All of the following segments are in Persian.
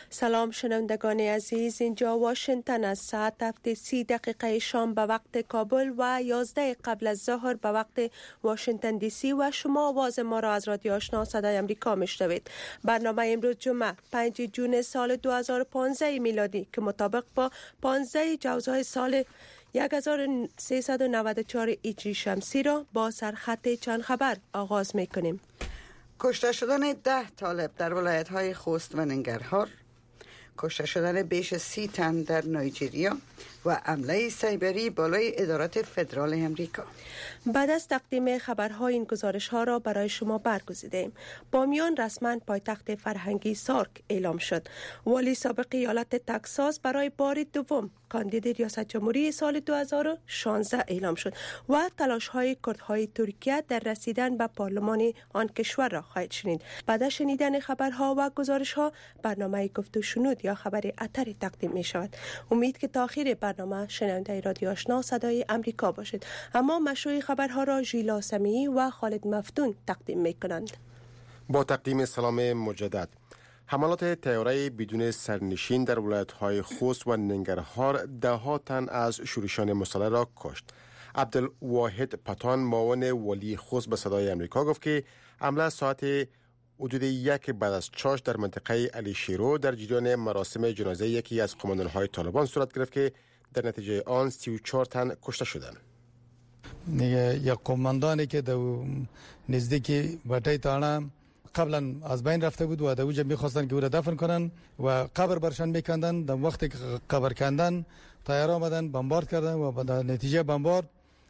سلام شنوندگان عزیز، اینجا واشنگتن از ساعت 7:30 شام به وقت کابل و 11 قبل از ظهر به وقت واشنگتن دی سی و شما آواز ما را از رادیو آشنا صدای امریکا میشنوید. برنامه امروز جمعه 5 جون سال 2015 میلادی که مطابق با 15 جوزای سال 1394 هجری شمسی را با سرخط چند خبر آغاز میکنیم. کشته شدن 10 طالب در ولایت‌های خوست و ننگرهار، کشته شدن بیش 30 تن در نایجریا و حمله سایبری بالای ادارات فدرال امریکا. بعد از تقدیم خبرهای این گزارش‌ها را برای شما برگزیدیم. بامیان رسما پایتخت فرهنگی سارک اعلام شد. والی سابق ایالت تگزاس برای بار دوم کاندید ریاست جمهوری سال 2016 اعلام شد و تلاش‌های کردهای ترکیه در رسیدن به پارلمان آن کشور را خواهید شنید. بعد از شنیدن خبرها و گزارش‌ها برنامه گفت و شنود یا خبر اتری تقدیم می‌شود. امید که تا آخر برنامه شنونده رادیو آشنا صدای امریکا باشید. اما مشروع خبرها را ژیلا سمیعی و خالد مفتون تقدیم می‌کنند. با تقدیم سلام مجدد. حملات طیاره بدون سرنشین در ولایت‌های خوست و ننگرهار 10 تن از شورشیان مسلح را کشت. عبدالواحد پتان معاون والی خوست به صدای امریکا گفت که حمله ساعت حدود 1 بعد از چاش در منطقه علی شیرو در جریان مراسم جنازه یکی از قماندان‌های طالبان صورت گرفت که در نتیجه آن 34 تن کشته شدند. یک قماندانی که در نزدیک بټی تاڼه قبلا از بین رفته بود و در اونجا می‌خواستن که او را دفن کنن و قبر برشان میکندن. در وقتی که قبر کندن طیاره آمدن بمبارد کردن و در نتیجه بمبارد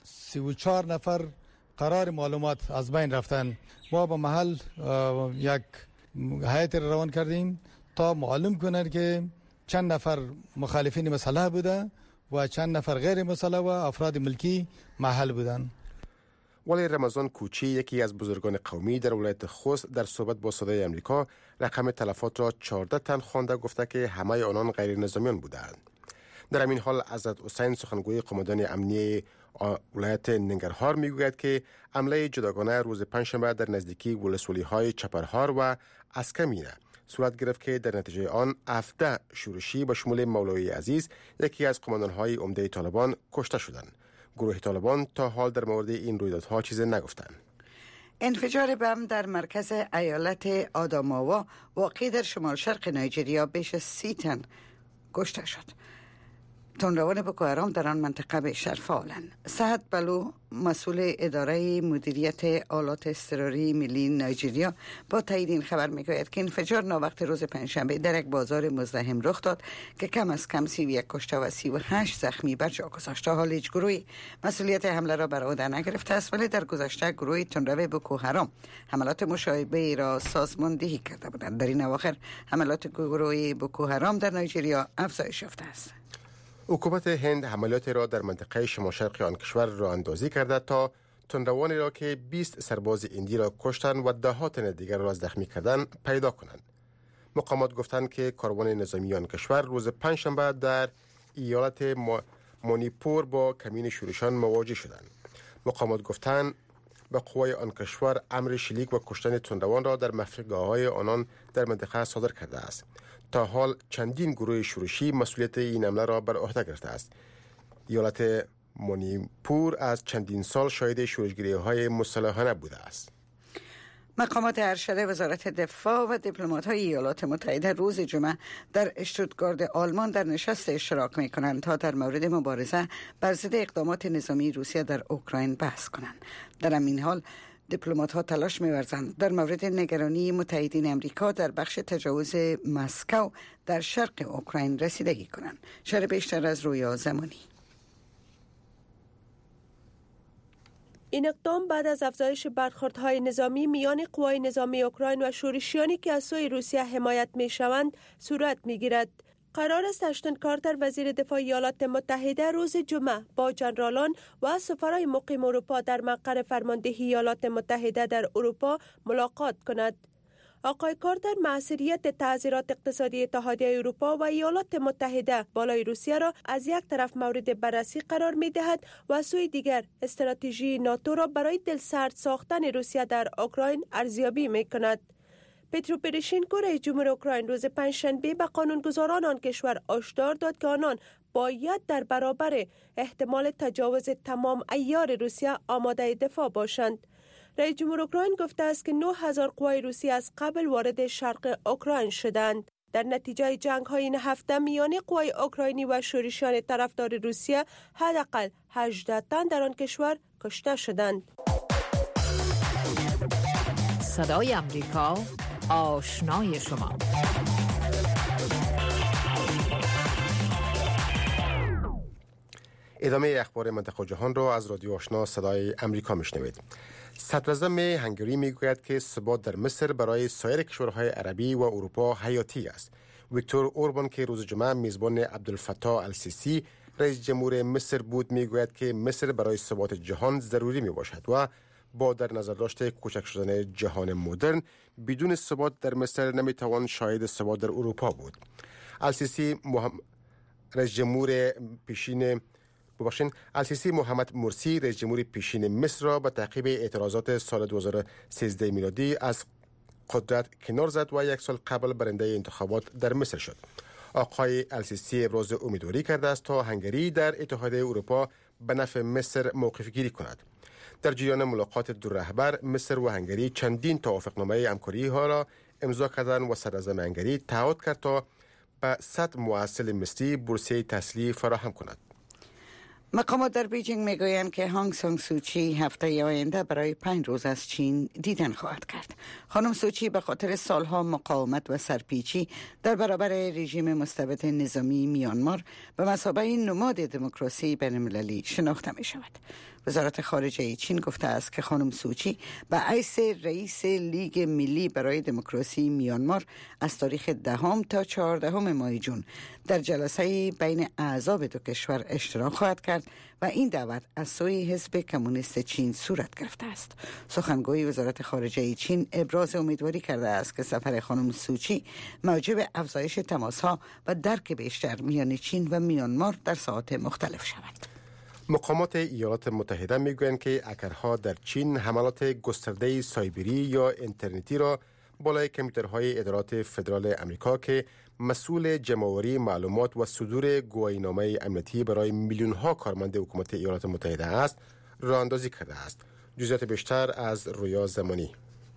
34 نفر قرار معلومات از بین رفتن. ما به محل یک هیئت روان کردیم تا معلوم کنند که چند نفر مخالفین مسلح بوده و چند نفر غیر مسلح و افراد ملکی محل بودند. ولی رمضان کوچی یکی از بزرگان قومی در ولایت خوست در صحبت با صدای امریکا رقم تلفات را 14 تن خوانده، گفته که همه آنان غیر نظامیان بودند. در همین حال حضرت حسین سخنگوی قماندان امنیه ولایت ننگرهار میگوید که حمله جداگانه روز پنجشنبه در نزدیکی ولسوالی‌های چپرهار و اسکمینه صورت گرفت که در نتیجه آن 17 شورشی به شمول مولوی عزیز یکی از قماندان‌های عمده طالبان کشته شدند. گروه طالبان تا حال در مورد این رویدادها چیزی نگفتند. انفجار بم در مرکز ایالت آداماوا واقع در شمال شرق نایجریا بیش 30 تن کشته شد. تندروان بوکو حرام در آن منطقه بیشتر فعالند. سعد بلو مسئول اداره مدیریت آلات اضطراری ملی نایجریا با تایید این خبر میگوید که انفجار ناوقت روز پنجشنبه در یک بازار مزدحم رخ داد که کم از کم 31 کشته و 38 زخمی بر جا گذاشت. حال هیچ گروهی مسئولیت حمله را بر عهده نگرفته است، ولی در گذشته گروه تندرو بوکو حرام حملات مشابهی را سازماندهی کرده بودند. در این اواخر حملات گروه بوکو حرام در نایجریا افزایش یافته است. حکومت هند حملات را در منطقه شمال شرقی آن کشور راه اندازی کرده تا تندروانی را که 20 سرباز هندی را کشتند و 10 تن دیگر را زخمی کردند پیدا کنند. مقامات گفتند که کاروان نظامی آن کشور روز پنجشنبه در ایالت مانیپور با کمین شورشان مواجه شدند. مقامات گفتند به قوای آن کشور امر شلیک و کشتن تندروان را در مفرگاه‌های آنان در منطقه صادر کرده است. تا حال چندین گروه شورشی مسئولیت این حمله را بر عهده گرفته است. ایالت مانیپور از چندین سال شاهد شورشگری‌های مسلحانه بوده است. مقامات ارشد وزارت دفاع و دیپلمات‌های ایالات متحده روز جمعه در اشتوتگارت آلمان در نشست اشتراک می‌کنند تا در مورد مبارزه بر ضد اقدامات نظامی روسیه در اوکراین بحث کنند. در همین حال دیپلمات‌ها تلاش می‌ورزند در مورد نگرانی متحدین امریکا در بخش تجاوز مسکو در شرق اوکراین رسیدگی کنند. شرح بیشتر از رویا زمانی. این اقدام بعد از افزایش برخوردهای نظامی میان قوای نظامی اوکراین و شورشیانی که از سوی روسیه حمایت می‌شوند صورت می‌گیرد. قرار است اشتون کارتر وزیر دفاع ایالات متحده روز جمعه با جنرالان و سفرای مقیم اروپا در مقر فرماندهی ایالات متحده در اروپا ملاقات کند. آقای کارتر مأثوریت تعزیرات اقتصادی اتحادیه اروپا و ایالات متحده بالای روسیه را از یک طرف مورد بررسی قرار می دهد و سوی دیگر استراتژی ناتو را برای دلسرد ساختن روسیه در اوکراین ارزیابی می کند. پترو پروشینکو رئیس جمهور اوکراین روز پنجشنبه به قانونگذاران آن کشور هشدار داد که آنان باید در برابر احتمال تجاوز تمام عیار روسیه آماده دفاع باشند. رئیس جمهور اوکراین گفته است که 9000 قوای روسی از قبل وارد شرق اوکراین شدند. در نتیجه جنگ‌های این هفته میان قوای اوکراینی و شورشیان طرفدار روسیه حداقل 18 تن در آن کشور کشته شدند. صدای امریکا، آشنای شما. ادامه اخبار منطقه و جهان را از رادیو آشنا صدای امریکا میشنوید. صدراعظم هنگری میگوید که ثبات در مصر برای سایر کشورهای عربی و اروپا حیاتی است. ویکتور اوربان که روز جمعه میزبان عبدالفتاح السیسی رئیس جمهور مصر بود میگوید که مصر برای ثبات جهان ضروری می باشد و با در نظر داشته کوچک شدن جهان مدرن بدون ثبات در مصر نمیتوان شاهد ثبات در اروپا بود. السیسی رئیس جمهور پیشین السیسی محمد مرسی رئیس جمهور پیشین مصر را به تعقیب اعتراضات سال 2013 میلادی از قدرت کنار زد و یک سال قبل برنده انتخابات در مصر شد. آقای السیسی ابراز امیدواری کرده است تا هنگری در اتحادیه اروپا به نفع مصر موقف گیری کند. در جریان ملاقات دو رهبر مصر و هنگری چندین توافقنامه همکاری ها را امضا کردند و صدراعظم هنگری تعهد کرد تا به 100 محصل مصری بورسیه تحصیلی فراهم کند. مقامات در بیجینگ میگویند که هانگ سانگ سوچی هفته آینده برای 5 روز از چین دیدن خواهد کرد. خانم سوچی به خاطر سالها مقاومت و سرپیچی در برابر رژیم مستبد نظامی میانمار به مثابه نماد دموکراسی بین‌المللی شناخته می شود. وزارت خارجه چین گفته است که خانم سوچی به حیث رئیس لیگ ملی برای دموکراسی میانمار از تاریخ 10 تا 14 ماه جون در جلسه بین اعضای دو کشور اشتراک خواهد کرد و این دعوت از سوی حزب کمونیست چین صورت گرفته است. سخنگوی وزارت خارجه چین ابراز امیدواری کرده است که سفر خانم سوچی موجب افزایش تماس‌ها و درک بیشتر میان چین و میانمار در ساحات مختلف شود. مقامات ایالات متحده میگویند که هکرها در چین حملات گسترده سایبری یا اینترنتی را بالای کامپیوترهای ادارات فدرال امریکا که مسئول جمع‌آوری معلومات و صدور گواهینامه امنیتی برای میلیون‌ها کارمند حکومت ایالات متحده است راه اندازی کرده است. جزئیات بیشتر از رویا زمانی.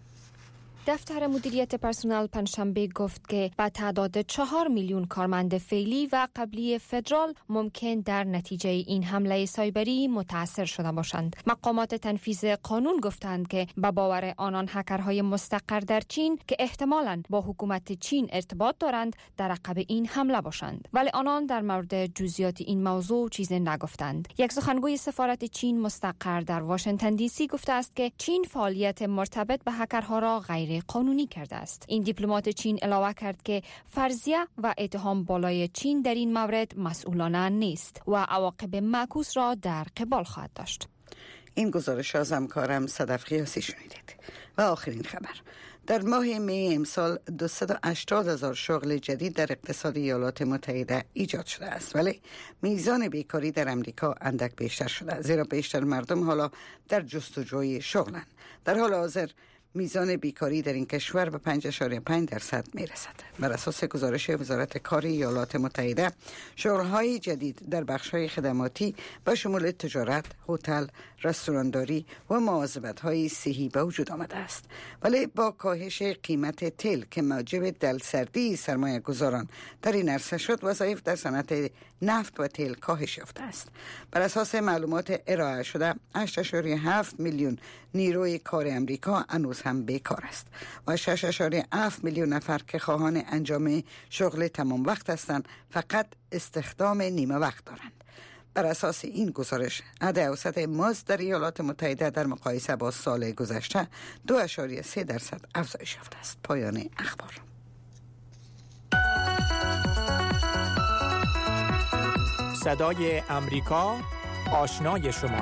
دفتر مدیریت پرسنل پنجشنبه گفت که به تعداد 4 میلیون کارمند فعلی و قبلی فدرال ممکن در نتیجه این حمله سایبری متاثر شده باشند. مقامات تنفیذ قانون گفتند که به باور آنان هکرهای مستقر در چین که احتمالاً با حکومت چین ارتباط دارند در عقب این حمله باشند، ولی آنان در مورد جزئیات این موضوع چیزی نگفتند. یک سخنگوی سفارت چین مستقر در واشنگتن دی سی گفته است که چین فعالیت مرتبط به هکرها را غیر قانونی کرده است. این دیپلمات چین علاوه کرد که فرضیه و اتهام بالای چین در این مورد مسئولانه نیست و عواقب معکوس را در قبال خواهد داشت. این گزارش از همکارم صدف قیاسی شنیدید. و آخرین خبر، در ماه می امسال 280,000 شغل جدید در اقتصاد ایالات متحده ایجاد شده است، ولی میزان بیکاری در امریکا اندک بیشتر شده، زیرا بیشتر مردم حالا در جستجوی شغلند. در حال حاضر میزان بیکاری در این کشور به 5.5% میرسد. بر اساس گزارش وزارت کار ایالات متحده، شغل‌های جدید در بخش‌های خدماتی به شمول تجارت، هتل، رستورانداری و مواظبت‌های صحی به وجود آمده است. ولی با کاهش قیمت تیل که موجب دلسردی سرمایه‌گذاران در این عرصه شد، وظایف در صنعت نفت و تیل کاهش یافته است. بر اساس معلومات ارائه شده، 8.7 میلیون نیروی کار امریکا هنوز هم بیکار است و 6.7 میلیون نفر که خواهان انجام شغل تمام وقت هستند فقط استخدام نیمه وقت دارند. بر اساس این گزارش، عدد اوسط مزد در ایالات متحده در مقایسه با سال گذشته 2.3% افزایش یافته است. پایان اخبار. صدای امریکا، آشنای شما.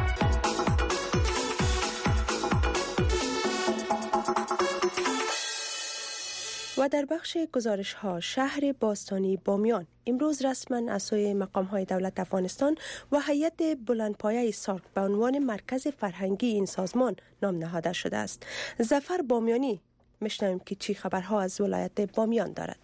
و در بخش گزارش ها، شهر باستانی بامیان امروز رسما از سوی مقام های دولت افغانستان و هیئت بلندپایه سارک به عنوان مرکز فرهنگی این سازمان نام نهاده شده است. ظفر بامیانی میشنویم که چی خبرها از ولایت بامیان دارد.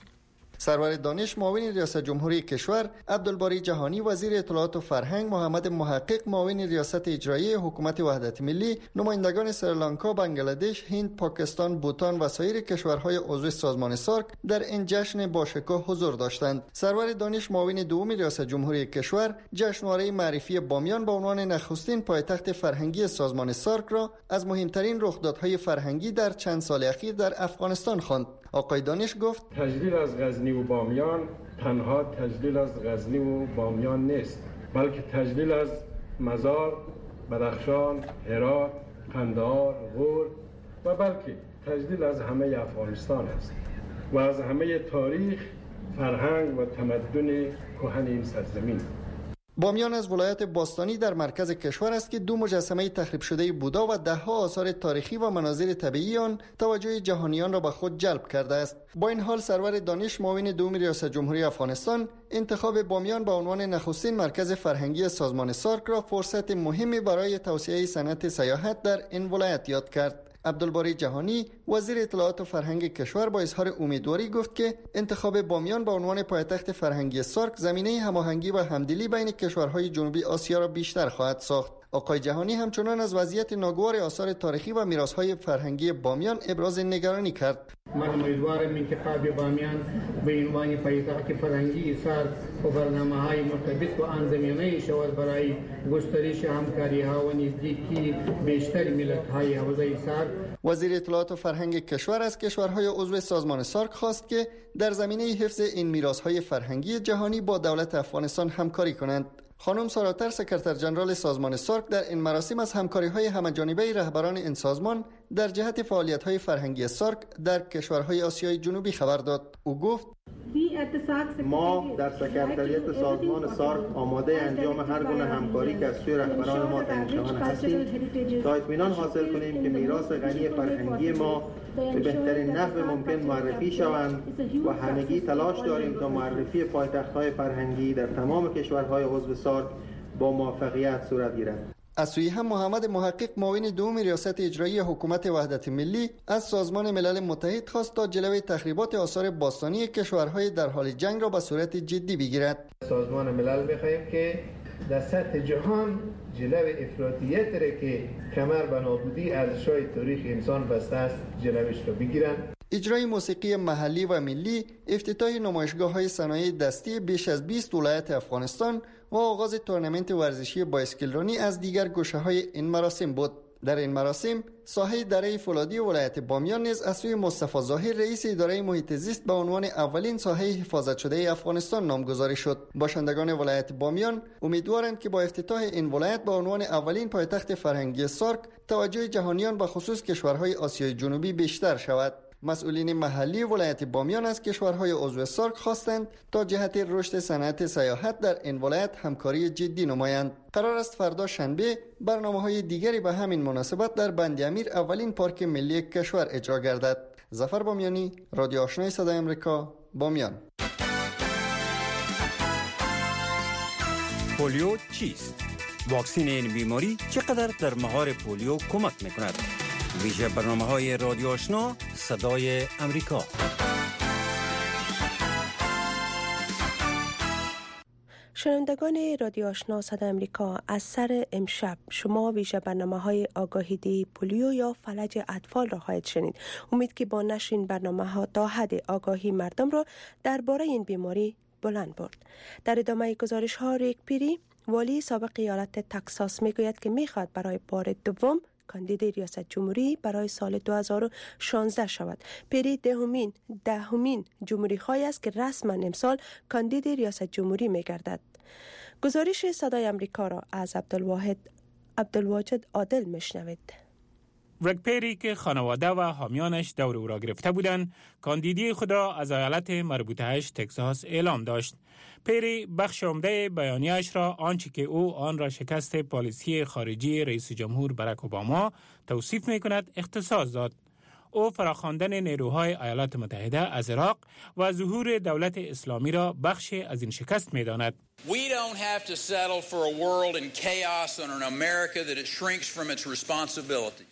سرور دانش معاون ریاست جمهوری کشور، عبدالباری جهانی وزیر اطلاعات و فرهنگ، محمد محقق معاون ریاست اجرایی حکومت وحدت ملی، نمایندگان سریلانکا، بنگلادش، هند، پاکستان، بوتان و سایر کشورهای عضو سازمان سارک در این جشن باشکوه حضور داشتند. سرور دانش معاون دوم ریاست جمهوری کشور جشنواره معرفی بامیان به عنوان نخستین پایتخت فرهنگی سازمان سارک را از مهمترین رخدادهای فرهنگی در چند سال اخیر در افغانستان خواند. آقای دانش گفت تجلیل از غزنی و بامیان تنها تجلیل از غزنی و بامیان نیست، بلکه تجلیل از مزار، بدخشان، هرات، قندهار، غور و بلکه تجلیل از همه افغانستان است و از همه تاریخ، فرهنگ و تمدن کهن این سرزمین. بامیان از ولایت باستانی در مرکز کشور است که 2 مجسمه تخریب شده بودا و 10 آثار تاریخی و مناظر طبیعی آن توجه جهانیان را به خود جلب کرده است. با این حال سرور دانش معاون دوم ریاست جمهوری افغانستان انتخاب بامیان به عنوان نخستین مرکز فرهنگی سازمان سارک را فرصت مهمی برای توسعه صنعت سیاحت در این ولایت یاد کرد. عبدالباری جهانی وزیر اطلاعات و فرهنگ کشور با اظهار امیدواری گفت که انتخاب بامیان به عنوان پایتخت فرهنگی سارک زمینه هماهنگی و همدلی بین کشورهای جنوبی آسیا را بیشتر خواهد ساخت. آقای جهانی همچنان از وضعیت ناگوار آثار تاریخی و میراث‌های فرهنگی بامیان ابراز نگرانی کرد. من امیدوارم انتخاب بامیان به عنوان پایتخت فرهنگی سارک و برنامه‌های مرتبط با آن زمینه شود برای گسترش همکاری‌ها و نزدیکی بیشتر ملت‌های حوزه سارک. وزیر اطلاعات و فرهنگ کشور از کشورهای عضو سازمان سارک خواست که در زمینه حفظ این میراث‌های فرهنگی جهانی با دولت افغانستان همکاری کنند. خانم ساراتر سکرتر جنرال سازمان سارک در این مراسم از همکاری‌های همه‌جانبه رهبران این سازمان در جهت فعالیت‌های فرهنگی سارک در کشورهای آسیای جنوبی خبر داد. او گفت ما در سکرتریت سازمان سارک آماده انجام هر گونه همکاری که از سوی رهبران ما تعیین شوند هستیم تا اطمینان حاصل کنیم که میراث غنی فرهنگی ما به بهترین نحو ممکن معرفی شوند و همگی تلاش داریم تا معرفی پایتخت‌های فرهنگی در تمام کشورهای عضو سارک با موفقیت صورت گیرد. از سوی هم محمد محقق معاون دوم ریاست اجرایی حکومت وحدت ملی از سازمان ملل متحد خواست تا جلوی تخریبات آثار باستانی کشورهای در حال جنگ را به صورت جدی بگیرد. سازمان ملل می‌خواهیم که در سطح جهان جلوی افراطیت را که کمر به نابودی ارزش‌های تاریخ انسان بسته است جلویش را بگیرند. اجرای موسیقی محلی و ملی، افتتاح نمایشگاه‌های صنایع دستی بیش از 20 ولایت افغانستان و آغاز تورنمنت ورزشی بایسکلرانی از دیگر گوشه‌های این مراسم بود. در این مراسم ساحه دره فولادی ولایت بامیان نیز از سوی مصطفی ظاهر رئیس اداره محیط زیست به عنوان اولین ساحه حفاظت شده افغانستان نامگذاری شد. باشندگان ولایت بامیان امیدوارند که با افتتاح این ولایت به عنوان اولین پایتخت فرهنگی سارک توجه جهانیان به خصوص کشورهای آسیای جنوبی بیشتر شود. مسئولین محلی ولایت بامیان از کشورهای عضو سارک خواستند تا جهت رشد صنعت سیاحت در این ولایت همکاری جدی نمایند. قرار است فردا شنبه برنامه‌های دیگری به همین مناسبت در بند امیر اولین پارک ملی کشور اجرا گردد. ظفر بامیانی، رادیو آشنای صدای آمریکا، بامیان. پولیو چیست؟ واکسن این بیماری چقدر در مهار پولیو کمک می‌کند؟ ویژه برنامه‌های رادیو آشنا صدای امریکا. شنوندگان رادیو آشنا صدای امریکا، از سر امشب شما ویژه برنامه‌های آگاهی دهی پولیو یا فلج اطفال را خواهید شنید. امید که با نشر این برنامه‌ها تا حد آگاهی مردم را درباره این بیماری بلند برد. در ادامه گزارش‌ها ریک پیری، والی سابق ایالت تگزاس میگوید که می‌خواهد برای بار دوم کاندید ریاست جمهوری برای سال 2016 شود. پیری دهمین جمهوری خواهی است که رسما امسال کاندید ریاست جمهوری می‌گردد. گزارش صدای امریکا را از عبدالواجد عادل میشنوید. ریک پیری که خانواده و حامیانش دور او را گرفته بودند، کاندیدی خود را از ایالت مربوطه‌اش تگزاس اعلام داشت. پیری بخش عمده بیانیه‌اش را آنچه که او آن را شکست پالیسی خارجی رئیس جمهور باراک اوباما توصیف می‌کند اختصاص داد. او فراخواندن نیروهای ایالات متحده از عراق و ظهور دولت اسلامی را بخشی از این شکست می‌داند. We don't have to settle for a world in chaos and an America that it shrinks from its responsibilities.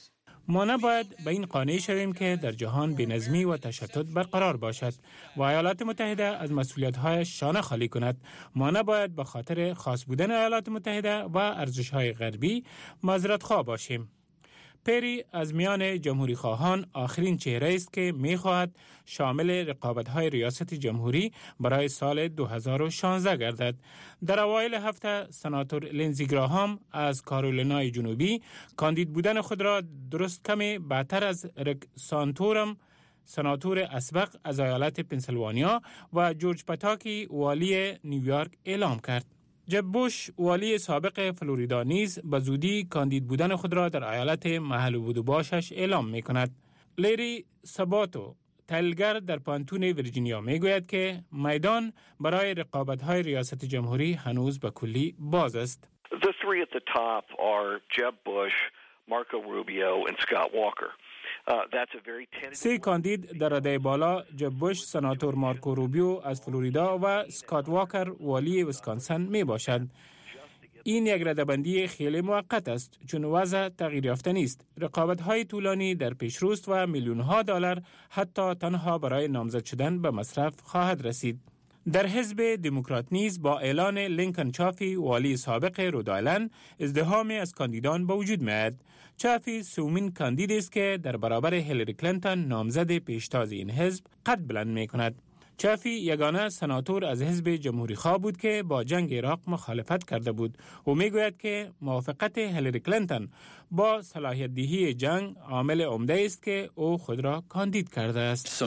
ما نباید به این قانع شویم که در جهان بینظمی و تشتت برقرار باشد و ایالات متحده از مسئولیت‌هایش شانه خالی کند. ما نباید به خاطر خاص بودن ایالات متحده و ارزش‌های غربی معذرت‌خواه باشیم. پری از میان جمهوری خواهان آخرین چهره است که می‌خواهد شامل رقابت‌های ریاست جمهوری برای سال 2016 گردد. در اوایل هفته سناتور لینزی گراهام از کارولینای جنوبی کاندید بودن خود را درست کمی بعدتر از ریک سانتورم سناتور اسبق از ایالت پنسیلوانیا و جورج پاتاکی والی نیویورک اعلام کرد. جب بوش والی سابق فلوریدا نیز به زودی کاندید بودن خود را در ایالت محل بود و باشش اعلام می کند. لیری ساباتو تحلیلگر در پانتون ویرجینیا می گوید که میدان برای رقابت‌های ریاست جمهوری هنوز به کلی باز است. The three at the top are Jeb Bush, Marco Rubio and Scott Walker. سه کاندید در رده بالا جب بوش، سناتور مارکو روبیو از فلوریدا و اسکات واکر والی ویسکانسن می باشد. این یک رده‌بندی خیلی موقت است چون وضع تغییر یافته نیست. رقابت‌های طولانی در پیشروست و میلیون‌ها دلار حتی تنها برای نامزد شدن به مصرف خواهد رسید. در حزب دموکرات نیز با اعلان لینکن چافی والی سابق رودایلند ازدحامی از کاندیدان به وجود می‌آید. چافی سومین کاندید است که در برابر هیلاری کلینتون نامزد پیشتاز این حزب قد بلند می‌کند. چافی یگانه سناتور از حزب جمهوری خواه بود که با جنگ عراق مخالفت کرده بود و میگوید که موافقت هیلاری کلینتون با صلاحیت دهی جنگ عامل عمده است که او خود را کاندید کرده است.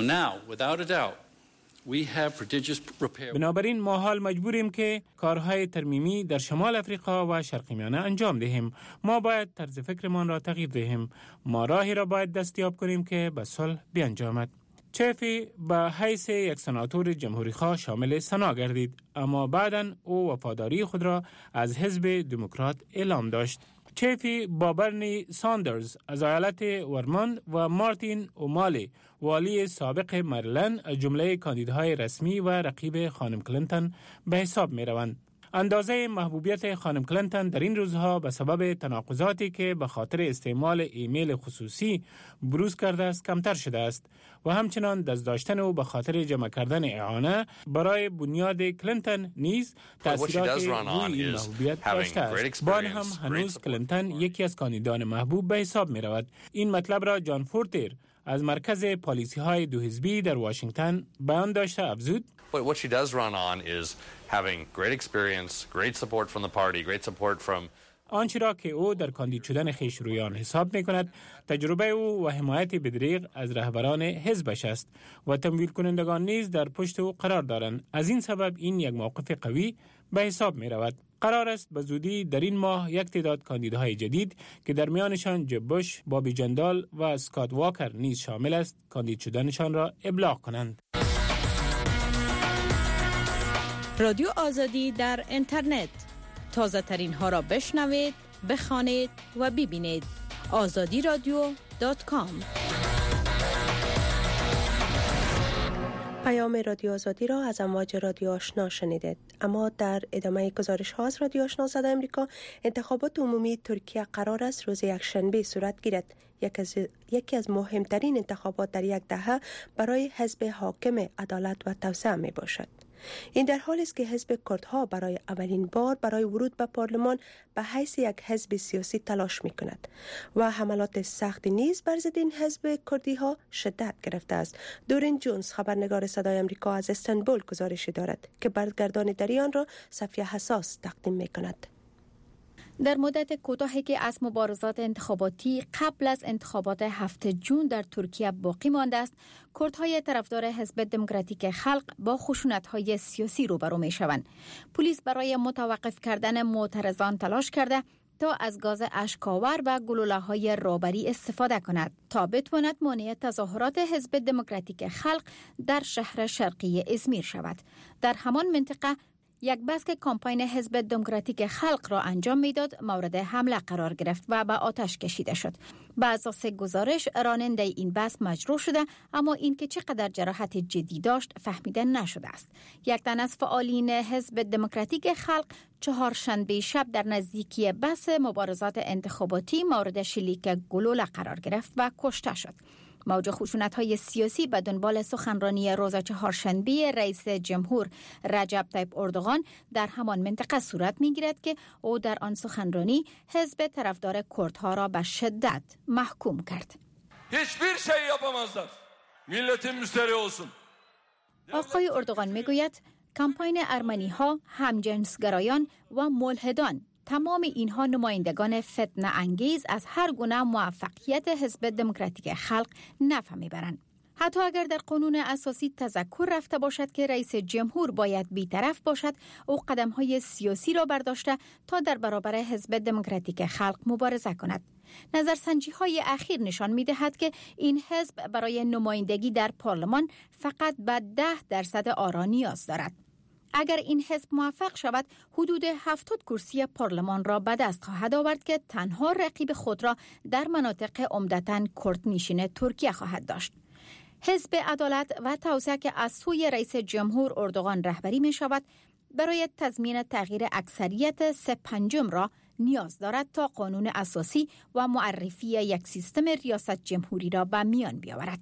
بنابراین ما حال مجبوریم که کارهای ترمیمی در شمال افریقا و شرق میانه انجام دهیم. ما باید طرز فکرمان را تغییر دهیم. ما راهی را باید دستیاب کنیم که به صلح بیانجامد. چافی به حیث یک سناتور جمهوری خواه شامل سنا گردید، اما بعداً او وفاداری خود را از حزب دموکرات اعلام داشت. چافی با برنی ساندرز از ایالت ورموند و مارتین اومالی والی سابق مریلند از جمله کاندیدهای رسمی و رقیب خانم کلینتون به حساب می روند. اندازه محبوبیت خانم کلینتون در این روزها به سبب تناقضاتی که به خاطر استعمال ایمیل خصوصی بروز کرده است کمتر شده است و همچنان دست داشتن او به خاطر جمع کردن اعانه برای بنیاد کلینتون نیز تأثیرات روی این محبوبیت داشته است. با آن هم هنوز کلینتون یکی از کاندیدان محبوب به حساب می رود. این مطلب را جان فورتر از مرکز پالیسی های دو حزبی در واشنگتن بیان داشته افزود. What she does run on is having great experience, great support from the party, great support from آنچه را که او در کاندید شدن خویش رویان حساب می کند تجربه او و حمایت بدریغ از رهبران حزبش است و تمویل کنندگان نیز در پشت او قرار دارند. از این سبب این یک موقف قوی به حساب می رود. قرار است به زودی در این ماه یک تعداد کاندیدهای جدید که در میانشان جب بوش، بابی جندال و اسکات واکر نیز شامل است کاندید شدنشان را ابلاغ کنند. رادیو آزادی در اینترنت، تازه ترین ها را بشنوید، بخوانید و ببینید. azadiradio.com. پیام رادیو آزادی را از امواج رادیو آشنا شنیدید. اما در ادامه گزارش ها از رادیو آشنا صدای آمریکا، انتخابات عمومی ترکیه قرار است روز یکشنبه صورت گیرد. یکی از مهمترین انتخابات در یک دهه برای حزب حاکم عدالت و توسعه می باشد. این در حالی است که حزب کردها برای اولین بار برای ورود به پارلمان به حیث یک حزب سیاسی تلاش می کند و حملات سخت نیز بر ضد این حزب کردی ها شدت گرفته است. دورین جونز خبرنگار صدای آمریکا از استانبول گزارشی دارد که برگردان در آن را صفیه حساس تقدیم می کند. در مدت کوتاهی که از مبارزات انتخاباتی قبل از انتخابات 7 جون در ترکیه باقی مانده است، کردهای طرفدار حزب دموکراتیک خلق با خشونت‌های سیاسی روبرو می‌شوند. پلیس برای متوقف کردن معترضان تلاش کرده تا از گاز اشک‌آور و گلوله‌های رهبری استفاده کند تا بتواند مانع تظاهرات حزب دموکراتیک خلق در شهر شرقی ازمیر شود. در همان منطقه یک بس که کمپاین حزب دموکراتیک خلق را انجام میداد مورد حمله قرار گرفت و به آتش کشیده شد. به اساس گزارش راننده این بس مجروح شده، اما این که چقدر جراحت جدی داشت فهمیده نشده است. یک تن از فعالین حزب دموکراتیک خلق چهارشنبه شب در نزدیکی بس مبارزات انتخاباتی مورد شلیک گلوله قرار گرفت و کشته شد. موج خشونت‌های سیاسی به دنبال سخنرانی روز چهارشنبه رئیس جمهور رجب طیب اردوغان در همان منطقه صورت می‌گیرد که او در آن سخنرانی حزب طرفدار کردها را به شدت محکوم کرد. hiçbir şey yapamazlar. Milletin müşteri olsun. آقای اردوغان میگوید کمپاین ارمنی‌ها، همجنسگرایان و ملحدان، تمام اینها نمایندگان فتنه انگیز از هر گونه موفقیت حزب دموکراتیک خلق نفع میبرند. حتی اگر در قانون اساسی تذکر رفته باشد که رئیس جمهور باید بی‌طرف باشد، او قدم‌های سیاسی را برداشته تا در برابر حزب دموکراتیک خلق مبارزه کند. نظرسنجی‌های اخیر نشان می‌دهد که این حزب برای نمایندگی در پارلمان فقط به 10% آرا نیاز دارد. اگر این حزب موفق شود، حدود 70 کرسی پارلمان را به دست خواهد آورد که تنها رقیب خود را در مناطق عمدتاً کردنشین ترکیه خواهد داشت. حزب عدالت و توسعه که از سوی رئیس جمهور اردوغان رهبری می شود، برای تضمین تغییر اکثریت 3/5 را نیاز دارد تا قانون اساسی و معرفی یک سیستم ریاست جمهوری را به میان بیاورد.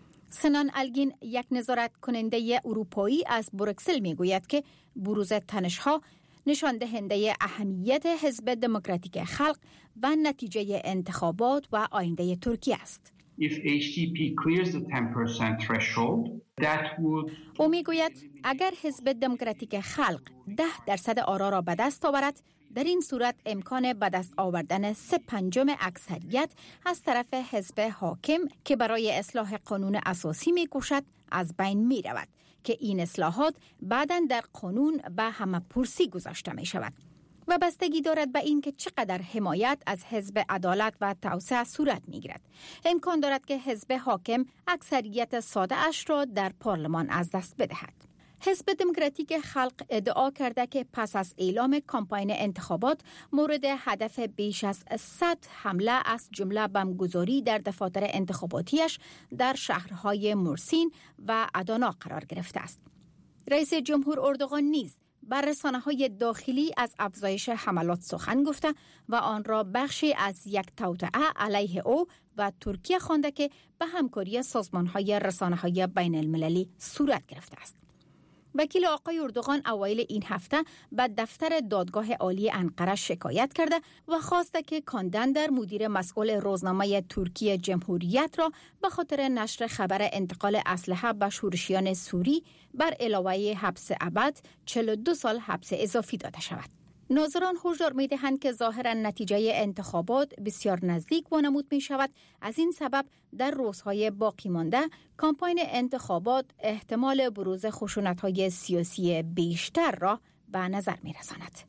سنان الگین، یک نظارت کننده اروپایی از بروکسل می گوید که بروز تنش‌ها نشان دهنده اهمیت حزب دموکراتیک خلق و نتیجه انتخابات و آینده ترکیه است. If HDP clears the 10% threshold, that would... او می گوید اگر حزب دموکراتیک خلق 10% آرا را به دست آورد، در این صورت امکان به دست آوردن 3/5 اکثریت از طرف حزب حاکم که برای اصلاح قانون اساسی می کوشد از بین می رود که این اصلاحات بعداً در قانون به همه پرسی گذاشته می شود و بستگی دارد به این که چقدر حمایت از حزب عدالت و توسعه صورت می گیرد. امکان دارد که حزب حاکم اکثریت ساده اش را در پارلمان از دست بدهد. حزب دموکراتیک خلق ادعا کرده که پس از اعلام کمپاین انتخابات مورد هدف بیش از 100 حمله از جمله بمبگذاری در دفاتر انتخاباتیش در شهرهای مرسین و ادانا قرار گرفته است. رئیس جمهور اردوغان نیز بر رسانه‌های داخلی از افزایش حملات سخن گفته و آن را بخشی از یک توطئه علیه او و ترکیه خوانده که به همکاری سازمان‌های رسانه‌های بین المللی صورت گرفته است. وکیل آقای اردوغان اوایل این هفته به دفتر دادگاه عالی انقره شکایت کرده و خواسته که کاندندر مدیر مسئول روزنامه ترکیه جمهوریت را به خاطر نشر خبر انتقال اسلحه به شورشیان سوری بر علاوه حبس ابد 42 سال حبس اضافی داده شود. ناظران هشدار می‌دهند که ظاهراً نتیجه انتخابات بسیار نزدیک وانمود می‌شود. از این سبب در روزهای باقی مانده کمپاین انتخابات احتمال بروز خشونت‌های سیاسی بیشتر را به نظر می‌رساند.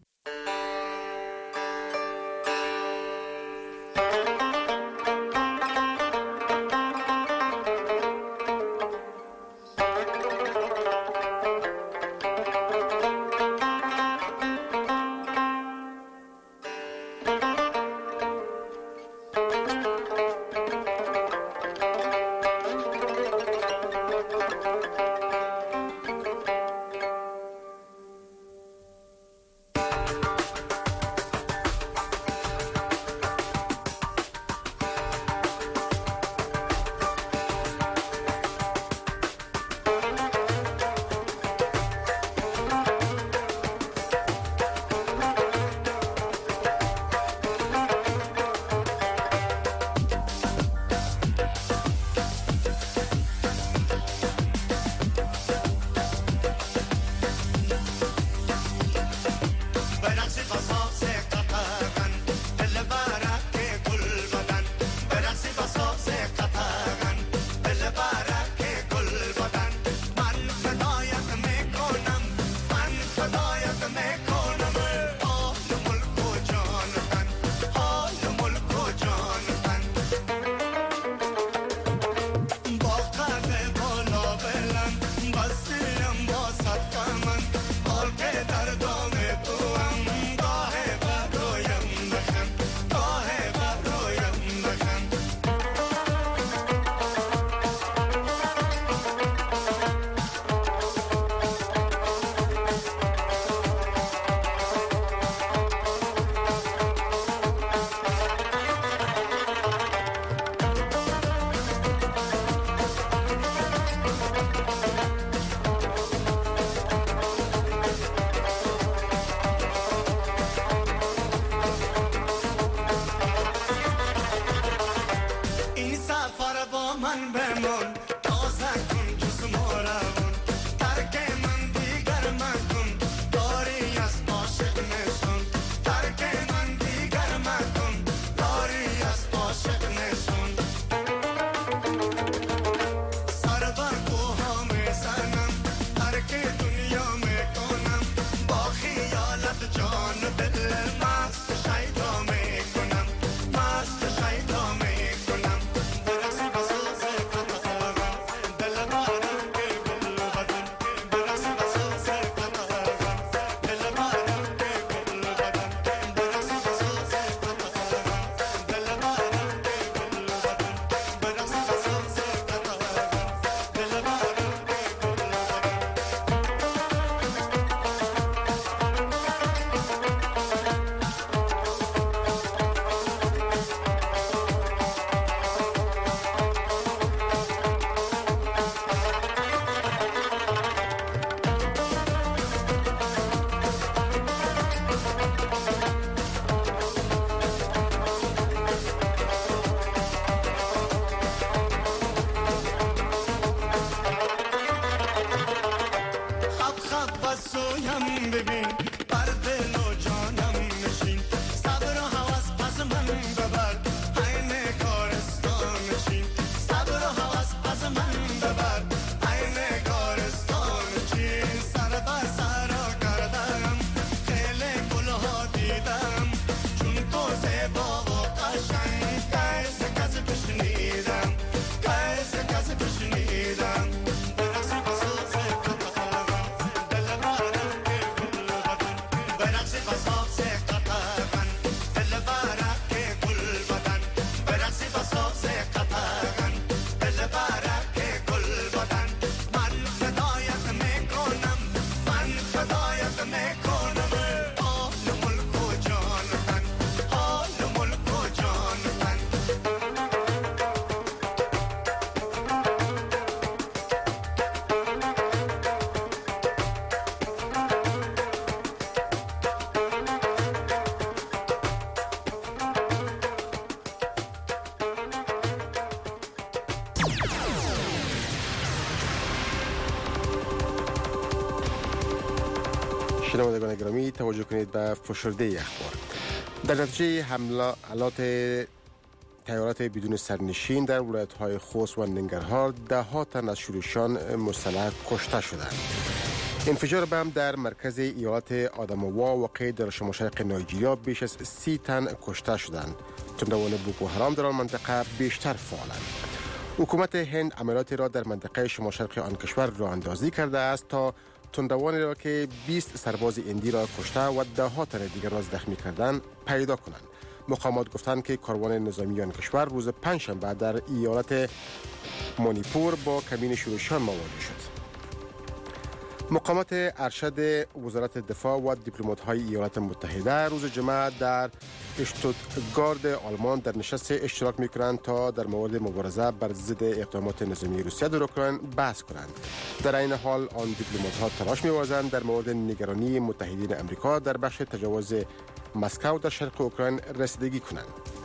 شنوندگان گرامی توجه کنید به فشرده اخبار. در نتیجه حملات طیارات بدون سرنشین در ولایت‌های خوست و ننگرهار ده‌ها تن از شورشیان مسلح کشته شدند. انفجار بم در مرکز ایالت آداماوا واقع در شمال شرق نایجریا بیش از 30 تن کشته شدند. تندروان بوکو حرام در آن منطقه بیشتر فعالند. حکومت هند عملیاتی را در منطقه شمال شرق آن کشور راه اندازی کرده است تا تندروانی را که 20 سرباز هندی را کشته و ده‌ها تن دیگر را زخمی کردند پیدا کنند. مقامات گفتند که کاروان نظامی آن کشور روز پنجشنبه در ایالت مانیپور با کمین شورشیان مواجه شد. مقامات ارشد وزارت دفاع و دیپلمات‌های ایالات متحده روز جمعه در اشتوتگارت آلمان در نشست اشتراک می‌کنند تا در مورد مبارزه بر ضد اقدامات نظامی روسیه در اوکراین بحث کنند. در این حال آن دیپلمات‌ها تلاش می‌ورزند در مورد نگرانی متحدین آمریکا در بخش تجاوز مسکو در شرق اوکراین رسیدگی کنند.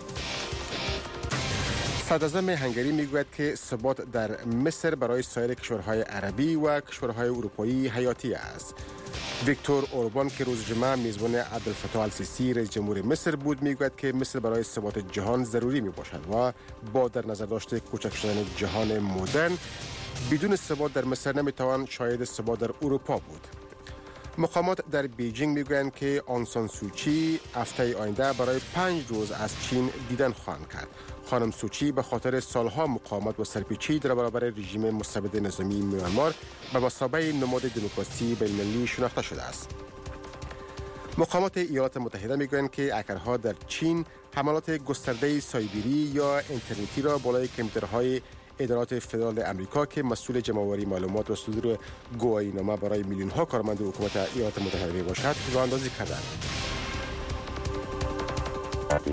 صدراعظم هنگری میگوید که ثبات در مصر برای سایر کشورهای عربی و کشورهای اروپایی حیاتی است. ویکتور اوربان که روز جمعه میزبان عبدالفتاح السیسی رئیس جمهور مصر بود میگوید که مصر برای ثبات جهان ضروری میباشد و با در نظر داشت کوچک شدن جهان مدرن بدون ثبات در مصر نمیتوان شاهد ثبات در اروپا بود. مقامات در بیجینگ میگویند که آنگ سان سوچی هفته آینده برای 5 روز از چین دیدن خواهند کرد. خانم سوچی به خاطر سالها مقاومت و سرپیچی در برابر رژیم مستبد نظامی میانمار به مثابه نماد دموکراسی بین‌المللی شناخته شده است. مقامات ایالات متحده میگویند که هکرها در چین حملات گسترده سایبری یا اینترنتی را بالای کامپیوترهای ادارات فدرال امریکا که مسئول جمع‌آوری معلومات و صدور گواهینامه برای میلیون‌ها کارمند حکومت ایالات متحده میباشد راه اندازی کردند.